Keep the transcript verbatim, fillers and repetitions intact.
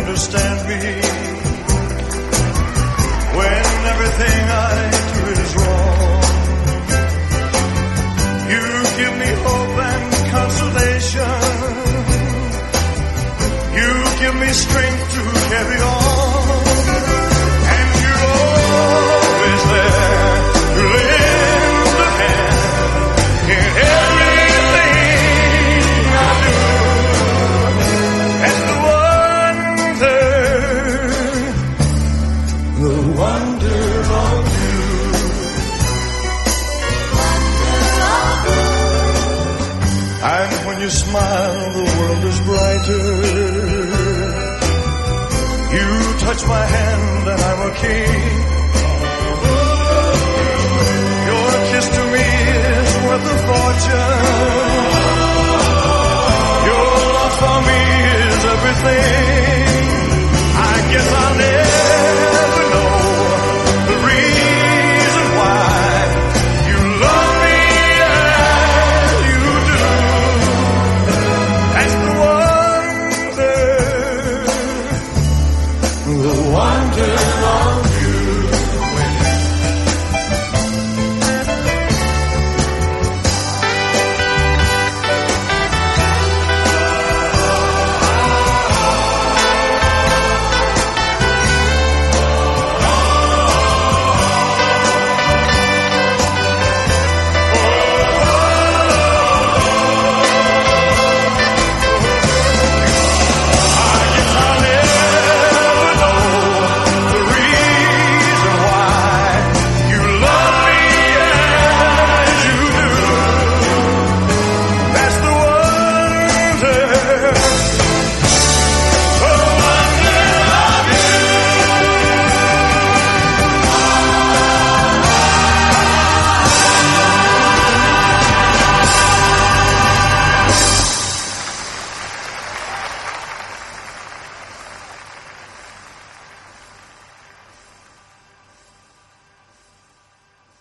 understand me when everything I do is wrong. You give me hope and consolation. You give me strength to carry on. And you're always there to lend a hand in everything I do. And the wonder, the wonder of you. And when you smile, the world is brighter. You touch my hand and I'm a king. Your kiss to me is worth a fortune. Your love for me is everything.